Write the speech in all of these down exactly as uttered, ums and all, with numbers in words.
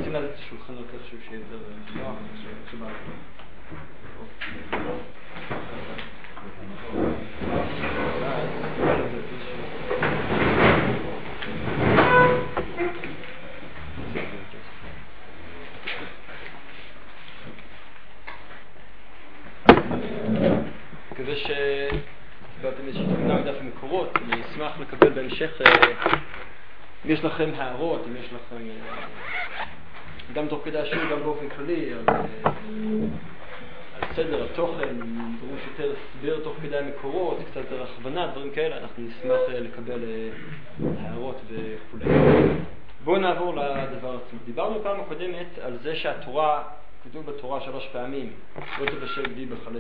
רוצים לדעת את השולחנות איכשהו שיהיה יותר נוח, שבא מקווה שקיבלתם איזושהי תמונה מדף המקורות. אני אשמח לקבל בהמשך אם יש לכם הערות, אם יש לכם גם תוך כדי השיעור, גם באופן כללי על, על סדר התוכן, דרוש יותר הסבר תוך כדי המקורות, קצת יותר הכוונה, דברים כאלה, אנחנו נשמח לקבל הערות וכו'. בואו נעבור לדבר עצמו. דיברנו פעם הקודמת על זה שהתורה, כתוב בתורה שלוש פעמים, לא תבשל גדי בחלב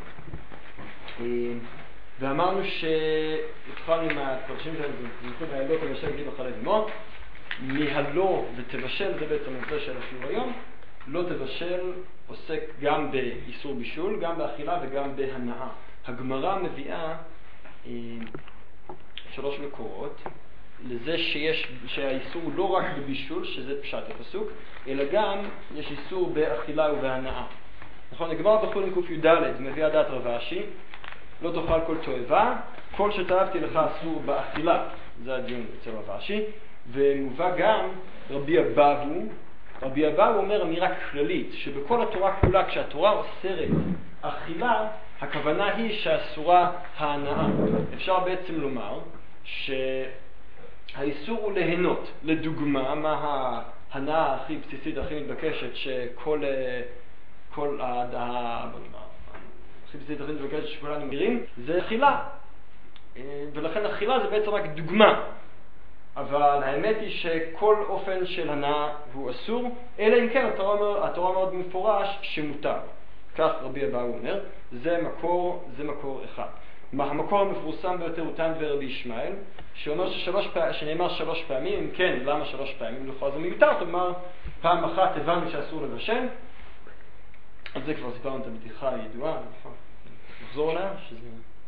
אמו. ואמרנו שהתחלנו עם הפרשים שלנו, זוכרים מהלא תבשל גדי בחלב אמו, מהלא ותבשל, זה בעצם הנושא של השיעור היום. לא תבשל עוסק גם באיסור בישול, גם באכילה וגם בהנאה. הגמרא מביאה אה, שלוש מקורות לזה שיש, שהאיסור הוא לא רק בבישול, שזה פשט הפסוק, אלא גם יש איסור באכילה ובהנאה. נכון, הגמרא בחולין ק"ד מביאה דעת רב אשי, לא תאכל כל תועבה, כל שתאהבתי לך אסור באכילה, זה הדיון אצל רב אשי. ומובא גם רבי אבאו, רבי אבאו אומר אמירה כללית, שבכל התורה כולה כשהתורה אוסרת אכילה, הכוונה היא שאסורה ההנאה. אפשר בעצם לומר שהאיסור הוא ליהנות. לדוגמה, מה ההנאה הכי בסיסית, הכי מתבקשת, שכל כל ההנאה הכי בסיסית, הכי מתבקשת שכולנו מכירים, זה אכילה. ולכן אכילה זה בעצם רק דוגמה. אבל האמת היא שכל אופן של הנאה הוא אסור, אלא אם כן התורה, התורה מאוד מפורש שמותר. כך רבי אבאו אומר, זה מקור, זה מקור אחד. המקור המפורסם ביותר הוא תנא ורבי ישמעאל, שאומר ששלוש פעמים, שנאמר שלוש פעמים, אם כן, למה שלוש פעמים? לכאורה זה מיותר, כלומר, פעם אחת הבנו שאסור לבשל, על זה כבר סיפרנו את הבדיחה הידועה, נכון? נחזור עליה, שזה...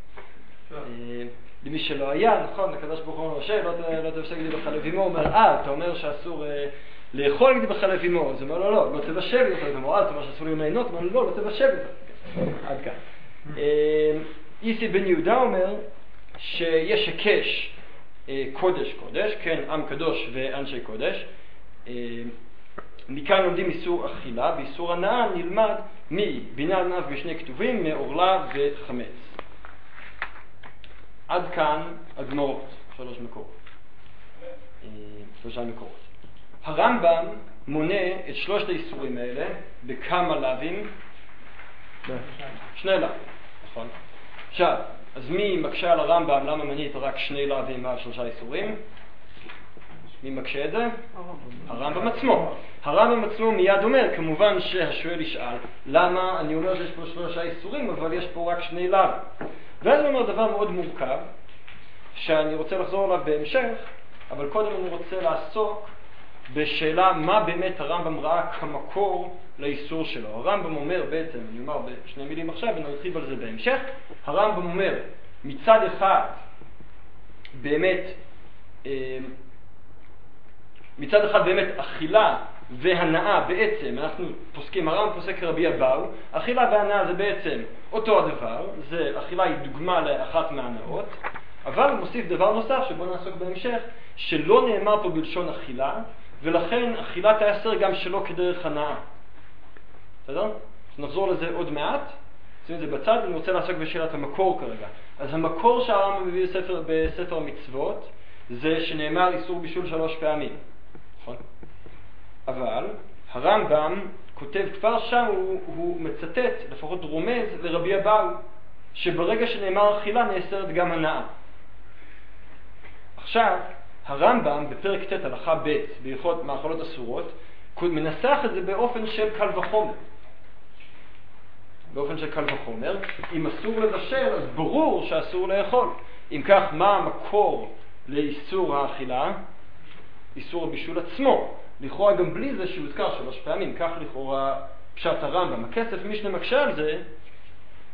למי שלא היה, נכון, הקדוש ברוך הוא אומר, לא תבשל גדי בחלב אמו, הוא אומר, אה, אתה אומר שאסור לאכול גדי בחלב אמו, אז הוא אומר, לא, לא, לא תבשל גדי בחלב אמו, אה, אתה אומר שאסור ליהנות, הוא אומר, לא, לא תבשל גדי. עד כאן. איסי בן יהודה אומר שיש הקש קודש קודש, כן, עם קדוש ואנשי קודש, מכאן לומדים איסור אכילה, ואיסור הנאה נלמד מבינה ענב בשני כתובים, מעורלה וחמץ. עד כאן הגמרות, שלוש מקורות, שלושה מקורות. הרמב"ם מונה את שלושת האיסורים האלה בכמה לאווים? שני לאווים, נכון. עכשיו, אז מי מקשה על הרמב"ם, למה מנית רק שני לאווים על שלושה איסורים? מי מקשה את זה? הרמב"ם עצמו. הרמב"ם עצמו מיד אומר, כמובן שהשואל ישאל, למה אני אומר שיש פה שלושה איסורים, אבל יש פה רק שני לאווים? ואז הוא אומר דבר מאוד מורכב, שאני רוצה לחזור עליו בהמשך, אבל קודם אני רוצה לעסוק בשאלה מה באמת הרמב"ם ראה כמקור לאיסור שלו. הרמב"ם אומר בעצם, אני אומר בשני מילים עכשיו, ונרחיב על זה בהמשך, הרמב"ם אומר, מצד אחד, באמת, מצד אחד באמת אכילה והנאה בעצם, אנחנו פוסקים, הרמב"ם פוסק כרבי אבאו, אכילה והנאה זה בעצם אותו הדבר, זה, אכילה היא דוגמה לאחת מהנאות, אבל הוא מוסיף דבר נוסף שבוא נעסוק בהמשך, שלא נאמר פה בלשון אכילה, ולכן אכילה תאסר גם שלא כדרך הנאה. בסדר? נחזור לזה עוד מעט, שים את זה בצד, אני רוצה לעסוק בשאלת המקור כרגע. אז המקור שהרמב"ם מביא בספר, בספר המצוות, זה שנאמר איסור בישול שלוש פעמים. נכון? אבל הרמב"ם כותב כבר שם, הוא, הוא מצטט, לפחות רומז לרבי אבאו, שברגע שנאמר אכילה נאסרת גם הנאה. עכשיו, הרמב"ם בפרק ט' הלכה ב' בהלכות מאכלות אסורות, מנסח את זה באופן של קל וחומר. באופן של קל וחומר, אם אסור לבשל, אז ברור שאסור לאכול. אם כך, מה המקור לאיסור האכילה? איסור הבישול עצמו. לכאורה גם בלי זה שהוזכר שלוש פעמים, כך לכאורה פשט הרמב"ם. הכסף משנה מקשה על זה,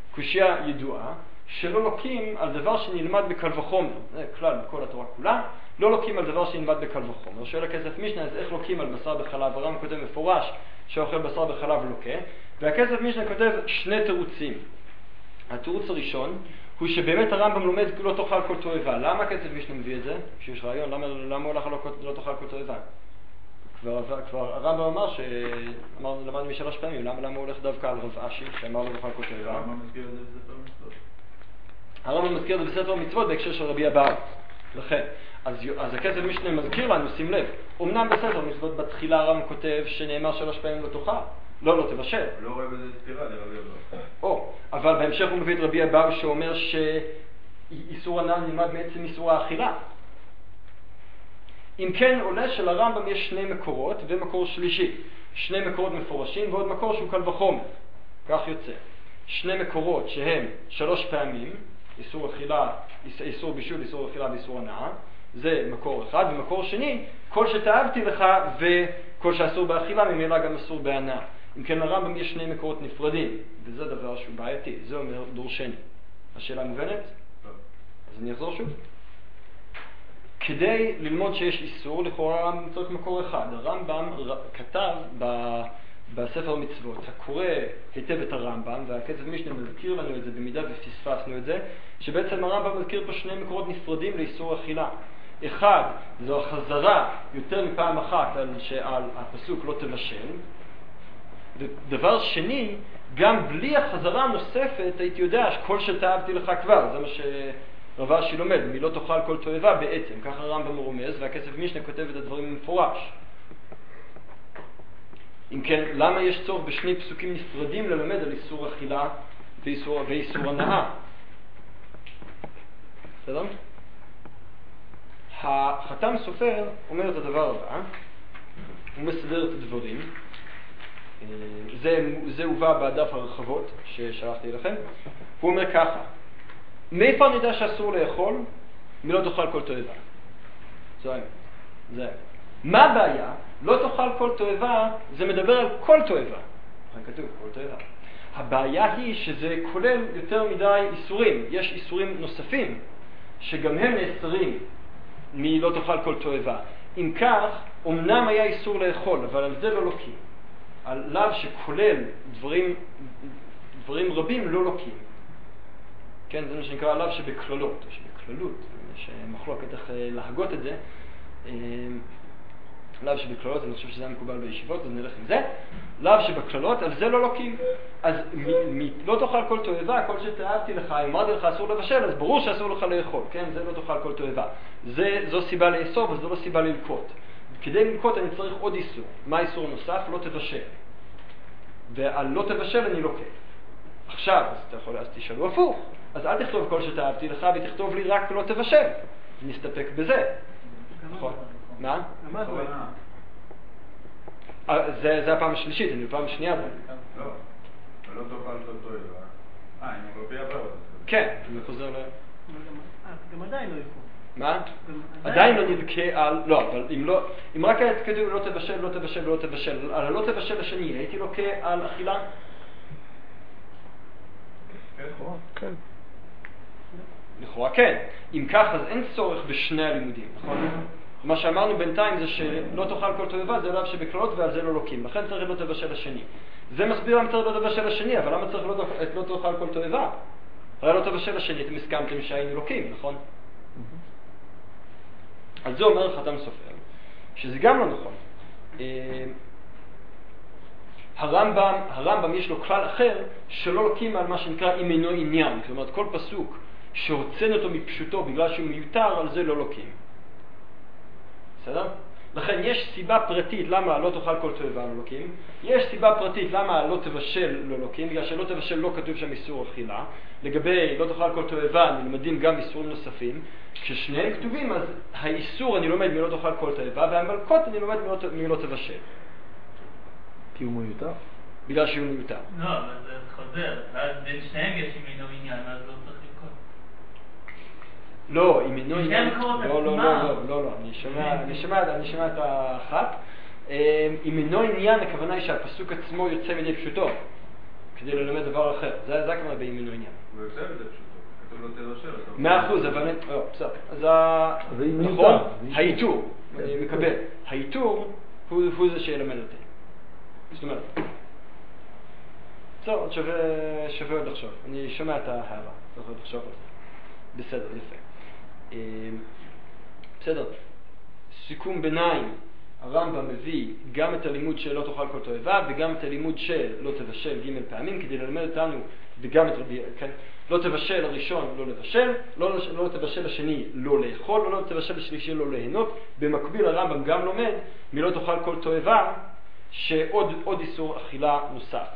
קושיה ידועה, שלא לוקים על דבר שנלמד בקל וחומר. זה כלל בכל התורה כולה, לא לוקים על דבר שנלמד בקל וחומר. שואל הכסף משנה, אז איך לוקים על בשר בחלב? הר"ם כותב מפורש שאוכל בשר בחלב לוקה, והכסף משנה כותב שני תירוצים. התירוץ הראשון הוא שבאמת הרמב"ם לומד לא תאכל כל תועבה. למה הכסף משנה מביא את זה? שיש רעיון, למה, למה הוא הולך לא, לא תאכל כל תועבה? כבר, כבר הרמב"ם אמר שאמר, למדנו משלוש פעמים, למה, למה הוא הולך דווקא על רב אשי שאמר לא תאכל כל תועבה? הרמב"ם מזכיר את זה בספר מצוות. הרמב"ם מזכיר את זה בספר מצוות בהקשר של רבי אבאו. לכן, אז, אז הכסף משנה מזכיר לנו, שים לב, אמנם בספר מצוות בתחילה הרמב"ם כותב שנאמר שלוש פעמים לא תאכל, לא, לא תבשל. לא רואה בזה סתירה לרבי אבאו. או, אבל בהמשך הוא מביא את רבי אבאו שאומר שאיסור הנאה נלמד מעצם איסור האכילה. אם כן עולה שלרמב"ם יש שני מקורות ומקור שלישי, שני מקורות מפורשים ועוד מקור שהוא קל וחומר. כך יוצא. שני מקורות שהם שלוש פעמים, איסור אכילה, איסור בישול, איסור אכילה ואיסור הנאה, זה מקור אחד, ומקור שני, כל שתאהבתי לך וכל שאסור באכילה ממילא גם אסור בהנאה. אם כן לרמב"ם יש שני מקורות נפרדים, וזה דבר שהוא בעייתי, זה אומר דורשני. השאלה מובנת? אז אני אחזור שוב. כדי ללמוד שיש איסור, לכאורה הרמב"ם צריך מקור אחד. הרמב"ם כתב ב... בספר מצוות, הקורא היטב את הרמב"ם, והכסף משנה מזכיר לנו את זה במידה ופספסנו את זה, שבעצם הרמב"ם מזכיר פה שני מקורות נפרדים לאיסור אכילה. אחד, זו החזרה יותר מפעם אחת על, שעל הפסוק לא תבשל. ודבר שני, גם בלי החזרה הנוספת הייתי יודע שכל שתאהבתי לך כבר, זה מה שרב אשי לומד, מלא תאכל כל תועבה בעצם, ככה הרמב"ם רומז, והכסף משנה כותב את הדברים במפורש. אם כן, למה יש צורך בשני פסוקים נפרדים ללמד על איסור אכילה ואיסור, ואיסור הנאה? בסדר? החתם סופר אומר את הדבר הבא, הוא מסדר את הדברים, זה, זה הובא בדף הרחבות ששלחתי לכם, הוא אומר ככה, מאיפה אני יודע שאסור לאכול? מלא תאכל כל תועבה. זו האמת, זה האמת. מה הבעיה? לא תאכל כל תועבה, זה מדבר על כל תועבה. כתוב, כל תועבה. הבעיה היא שזה כולל יותר מדי איסורים. יש איסורים נוספים, שגם הם נאסרים מלא תאכל כל תועבה. אם כך, אמנם היה איסור לאכול, אבל על זה לא לוקים. על לאו שכולל דברים, דברים רבים לא לוקים. כן, זה מה שנקרא לאו שבכללות, או שבכללות, יש מחלוקת איך להגות את זה. לאו שבכללות, אני חושב שזה היה מקובל בישיבות, אז נלך עם זה. לאו שבכללות, על זה לא לוקים. אז מ- מ- לא תאכל כל תועבה, כל שתאהבתי לך, אם אמרתי לך אסור לבשל, אז ברור שאסור לך לאכול, כן? זה לא תאכל כל תועבה. זה, זו סיבה לאסור, וזו לא סיבה ללקוט. כדי ללקוט אני צריך עוד איסור. מה האיסור הנוסף? לא תבשל. ועל לא תבשל אני לוקט. עכשיו, אז אתה יכול, אז תשאלו הפוך. אז אל תכתוב כל שתאהבתי לך, ותכתוב לי רק לא תבשל. נסתפק בזה. נכון. מה? מה זה? זה זה הפעם השלישית, אני בפעם השנייה. לא, ולא תאכל כל תועבה. אה, אם רבי אבאו. כן, אני חוזר ל... גם עדיין לא ילכו. מה? עדיין לא נלקה על... לא, אבל אם לא... אם רק היה כתוב לא תבשל, לא תבשל, לא תבשל, על הלא תבשל השני, הייתי לוקה על אכילה? כן. לכאורה כן. אם כך, אז אין צורך בשני הלימודים, נכון? מה שאמרנו בינתיים זה שלא תאכל כל תועבה, זה לאו שבכללות ועל זה לא לוקים. לכן צריך לא תבשל השני. זה מסביר למה צריך לא תבשל השני, אבל למה צריך את לא תאכל כל תועבה? הרי לא תבשל השני, אתם הסכמתם שהיינו לוקים, נכון? על זה אומר חתם סופר, שזה גם לא נכון. הרמב"ם, הרמב"ם יש לו כלל אחר שלא לוקים על מה שנקרא אם אינו עניין. כלומר, כל פסוק שהוצאנו אותו מפשוטו בגלל שהוא מיותר, על זה לא לוקים. בסדר? לכן יש סיבה פרטית למה לא תאכל כל תועבה לא לוקים, יש סיבה פרטית למה לא תבשל לא לוקים, בגלל שלא תבשל לא כתוב שם איסור אכילה. לגבי לא תאכל כל תועבה נלמדים גם איסורים נוספים, כששניהם כתובים אז האיסור אני לומד מלא תאכל כל תועבה, והמלכות אני לומד מלא תבשל. כי הוא מיותר? בגלל שהוא מיותר. לא, אבל זה חוזר, אז בין שניהם יש אם אינו עניין, אז לא צריך לקרוא. לא, אם אינו עניין, לא, לא, לא, לא, לא, לא, אני שומע, אני שומע, אני שומע את האחת. אם אינו עניין, הכוונה היא שהפסוק עצמו יוצא מדי פשוטו, כדי ללמד דבר אחר. זה הכוונה באם אינו עניין. הוא יוצא מדי פשוטו. כתוב לא תבשל. מאה אחוז, אבל... לא, בסדר. אז זה מיותר. נכון, האיתור, אני מקבל. האיתור הוא זה שילמד אותי. זאת אומרת, בסדר, עוד שווה עוד לחשוב. אני שומע את ההערה, צריך עוד לחשוב על זה. בסדר, יפה. בסדר. סיכום ביניים, הרמב"ם מביא גם את הלימוד של לא תאכל כל תועבה וגם את הלימוד של לא תבשל ג' פעמים כדי ללמד אותנו, וגם את רבי, כן? לא תבשל הראשון לא לבשל, לא, לא תבשל השני לא לאכול, לא תבשל השלישי לא ליהנות. במקביל הרמב"ם גם לומד מלא תאכל כל תועבה שעוד עוד איסור אכילה נוסף.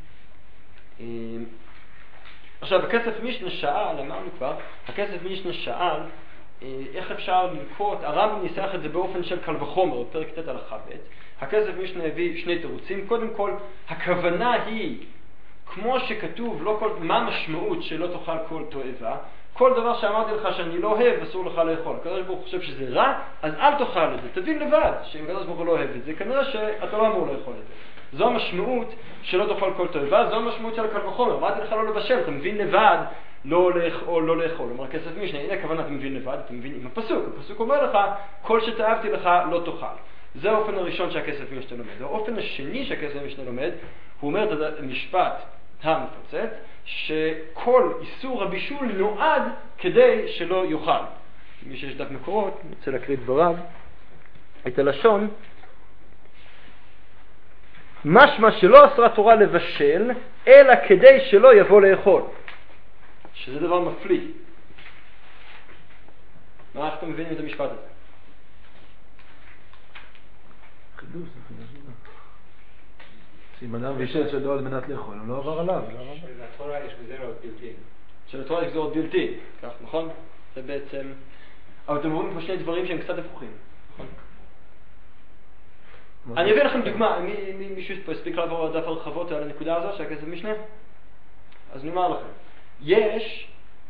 עכשיו, הכסף משנה שאל, אמרנו כבר, הכסף משנה שאל איך אפשר לנקוט, הרמב"ם ניסח את זה באופן של קל וחומר, בפרק ט' הלכה ב'. הכסף משנה הביא שני תירוצים. קודם כל, הכוונה היא, כמו שכתוב, לא כל, מה המשמעות שלא תאכל כל תועבה? כל דבר שאמרתי לך שאני לא אוהב, אסור לך לאכול. הקדוש ברוך הוא חושב שזה רע, אז אל תאכל את זה. תבין לבד שאם הקדוש ברוך הוא לא אוהב את זה, כנראה שאתה לא אמור לאכול את זה. זו המשמעות שלא תאכל כל תועבה, זו המשמעות של קל וחומר. אמרתי לך לא לבשל, אתה מבין לבד, לא לאכול, לא לאכול. אומר כסף משנה, הנה הכוונה, אתה מבין לבד, אתה מבין עם הפסוק. הפסוק אומר לך, כל שתאהבתי לך לא תאכל. זה האופן הראשון שהכסף משנה לומד. האופן השני שהכסף משנה לומד, הוא אומר את המשפט המפוצץ, שכל איסור הבישול נועד כדי שלא יאכל. מי שיש דף מקורות, אני רוצה להקריא דבריו, את הלשון, משמע שלא אסרה תורה לבשל, אלא כדי שלא יבוא לאכול. שזה דבר מפליא. מה איך אתם מבינים את המשפט הזה? חידוש, זה חידוש. אם אדם בישל שלא על מנת לאכול, הוא לא עבר עליו. שלתורה יש גזירות בלתי. שלתורה יש גזירות בלתי, כך, נכון? זה בעצם... אבל אתם רואים פה שני דברים שהם קצת הפוכים, נכון? אני אביא לכם דוגמה, מישהו פה הספיק לעבור על דף הרחבות על הנקודה הזו שהכסף משנה? אז אני אומר לכם, יש,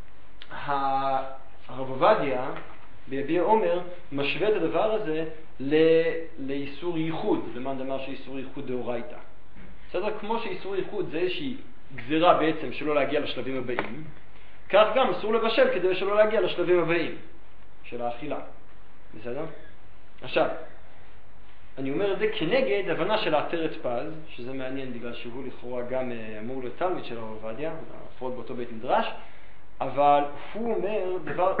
הרב עובדיה ביביע עומר משווה את הדבר הזה לאיסור ייחוד, למען דאמר שאיסור ייחוד דאורייתא. בסדר? כמו שאיסור ייחוד זה איזושהי גזירה בעצם שלא להגיע לשלבים הבאים, כך גם אסור לבשל כדי שלא להגיע לשלבים הבאים של האכילה. בסדר? עכשיו, אני אומר את זה כנגד הבנה של העטרת פז, שזה מעניין בגלל שהוא לכאורה גם אמור להיות תלמיד של הרב עובדיה, לפחות באותו בית מדרש, אבל הוא אומר דבר,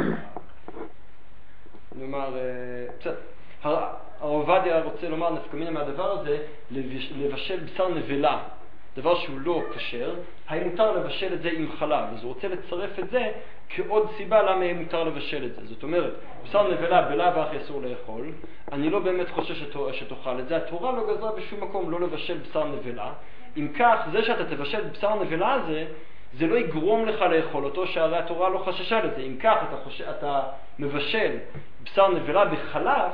נאמר, בסדר, הרב עובדיה רוצה לומר נפקא מינה מהדבר הזה, לבשל בשר נבלה, דבר שהוא לא כשר, האם מותר לבשל את זה עם חלב, אז הוא רוצה לצרף את זה כעוד סיבה למה מותר לבשל את זה. זאת אומרת, בשר נבלה בלאו הכי אסור לאכול, אני לא באמת חושב שתאכל את זה, התורה לא גזרה בשום מקום לא לבשל בשר נבלה, אם כך, זה שאתה תבשל בשר נבלה הזה, זה לא יגרום לך לאכול אותו, שהרי התורה לא חששה לזה. אם כך, אתה, חוש... אתה מבשל בשר נבלה בחלב,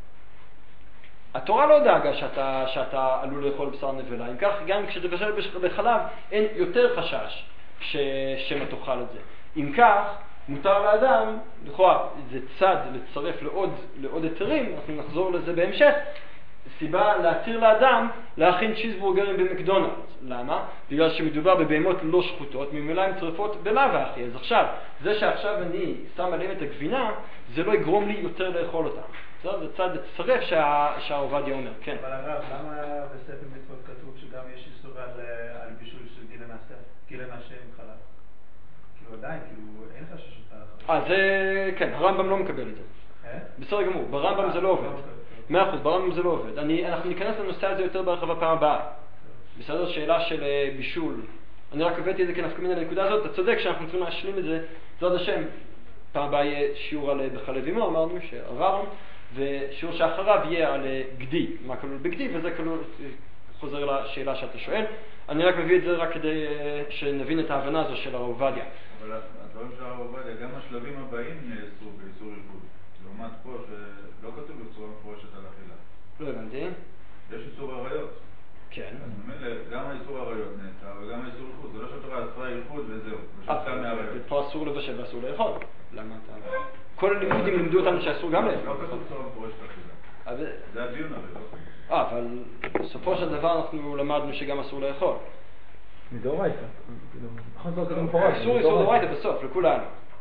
התורה לא דאגה שאתה, שאתה עלול לאכול בשר נבלה. אם כך, גם כשתבשל בחלב, אין יותר חשש ש... שמה תאכל את זה. אם כך, מותר לאדם, לכאורה, זה צד לצרף לעוד, לעוד היתרים, אנחנו נחזור לזה בהמשך, סיבה להתיר לאדם להכין צ'יזבורגרים במקדונלדס. למה? בגלל שמדובר בבהמות לא שחוטות, ממילא הן צרפות בלאו הכי. אז עכשיו, זה שעכשיו אני שם עליהם את הגבינה, זה לא יגרום לי יותר לאכול אותם. זה צד לצרף שהרב עובדיה אומר. כן. אבל הרב, למה בספר מצוות כתוב שגם יש איסור על בישול של גיל הנשה עם חלב? כאילו עדיין, כאילו אין חשש אותה לחלב. אה, זה, כן, הרמב"ם לא מקבל את זה. אה? בסדר גמור, ברמב"ם זה לא עובד. מאה אחוז, ברמב"ם זה לא עובד. אני, אנחנו ניכנס לנושא הזה יותר בהרחבה פעם הבאה. בסדר, שאלה של בישול. אני רק הבאתי את זה כנפקא מינה לנקודה הזאת. אתה צודק שאנחנו צריכים להשלים את זה. זאת השם. פעם הבאה יהיה שיעור על בחלב אימו, אמרנו שעברנו, ושיעור שאחריו יהיה על גדי, מה כלול בגדי, וזה כלול, חוזר לשאלה שאתה שואל. אני רק מביא את זה רק כדי שנבין את ההבנה הזו של הרב עובדיה. אבל הדברים של הרב עובדיה, גם השלבים הבאים נאסרו באיסור ייחוד. לעומת פה שלא כתוב בצורה מפורשת על אכילה. לא הבנתי. יש איסור עריות. כן. אז באמת, גם האיסור עריות נאסר, וגם האיסור ייחוד. זה לא שהתורה אסרה ייחוד וזהו. פה אסור לבשל ואסור לאכול. למה אתה... כל הלימודים לימדו אותנו שאסור גם לאכול. לא כתוב בצורה מפורשת על אכילה. זה הדיון הרי, לא? אה, אבל בסופו של דבר אנחנו למדנו שגם אסור לאכול. מדאורייתא. נכון, זה כתוב מפורש. אסור איסור דאורייתא בסוף, לכולנו.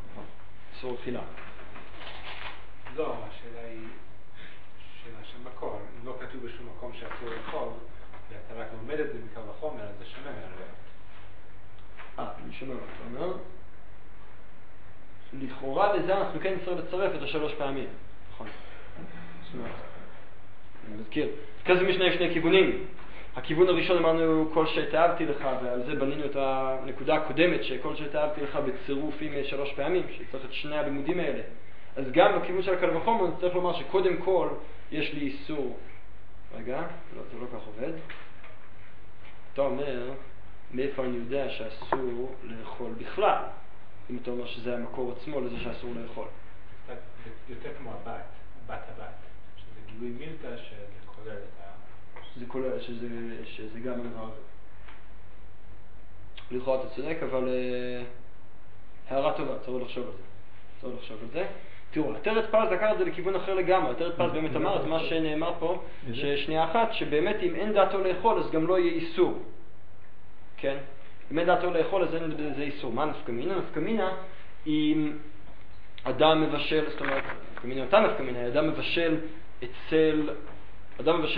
איסור אכילה. לא, השאלה היא שאלה של מקור. אם לא כתוב בשום מקום שאסור לאכול, ואתה רק לומד את זה מקל וחומר, אז זה שונה מהרבה. אה, אני שומע מה אתה אומר. לכאורה לזה אנחנו כן נצטרך לצרף את השלוש פעמים. נכון. זאת אומרת, אני מזכיר. כזה משנה שני כיוונים. הכיוון הראשון אמרנו כל שתאהבתי לך, ועל זה בנינו את הנקודה הקודמת, שכל שתאהבתי לך בצירוף עם שלוש פעמים, שצריך את שני הלימודים האלה. אז גם בכיוון של הקל וחומר צריך לומר שקודם כל יש לי איסור. רגע, לא, זה לא כך עובד. אתה אומר, מאיפה אני יודע שאסור לאכול בכלל? אם אתה אומר שזה המקור עצמו לזה שאסור לאכול. זה יותר כמו הבת, בת הבת, שזה גילוי מילתא שזה כולל את ה... שזה כולל, שזה, שזה גם דבר. לכאורה אתה צודק, אבל uh, הערה טובה, צריך לחשוב על זה. צריך לחשוב על זה. תראו, עטרת פז לקח את זה לכיוון אחר לגמרי. עטרת פז באמת אמר את מה שנאמר פה, ששנייה אחת, שבאמת אם אין דעתו לאכול אז גם לא יהיה איסור. כן? אם אין דעתו לאכול אז אין בזה איסור. מה נפקמינה? נפקמינה אם אדם מבשל, זאת אומרת, נפקמינה אותה נפקמינה, אדם מבשל אצל, אדם מבשל